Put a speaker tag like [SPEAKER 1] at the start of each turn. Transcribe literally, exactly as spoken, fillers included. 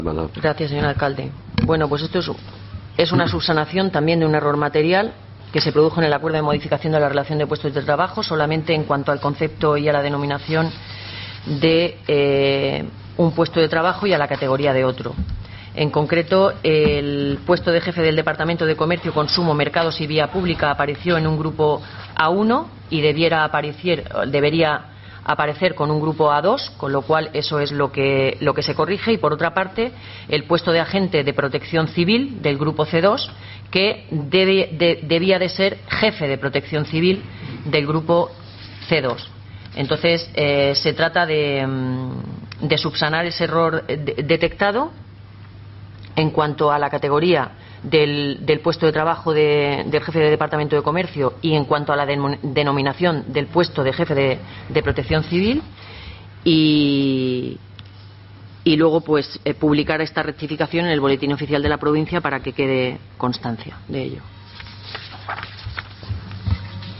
[SPEAKER 1] Gracias, señor alcalde. Bueno, pues esto es, es una subsanación también de un error material que se produjo en el acuerdo de modificación de la relación de puestos de trabajo, solamente en cuanto al concepto y a la denominación de eh, un puesto de trabajo y a la categoría de otro. En concreto, el puesto de jefe del Departamento de Comercio, Consumo, Mercados y Vía Pública apareció en un grupo A uno y debiera aparecer, debería aparecer con un grupo A dos, con lo cual eso es lo que, lo que se corrige. Y por otra parte, el puesto de agente de protección civil del grupo C dos, que debe, de, debía de ser jefe de protección civil del grupo C dos. Entonces, eh, se trata de, de subsanar ese error de, detectado en cuanto a la categoría del, del puesto de trabajo de, del jefe de departamento de comercio y en cuanto a la de, denominación del puesto de jefe de, de protección civil y, y luego pues eh, publicar esta rectificación en el boletín oficial de la provincia para que quede constancia de ello.